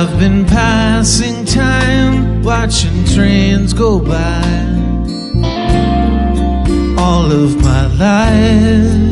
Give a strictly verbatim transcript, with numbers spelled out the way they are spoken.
I've been passing time, watching trains go by all of my life.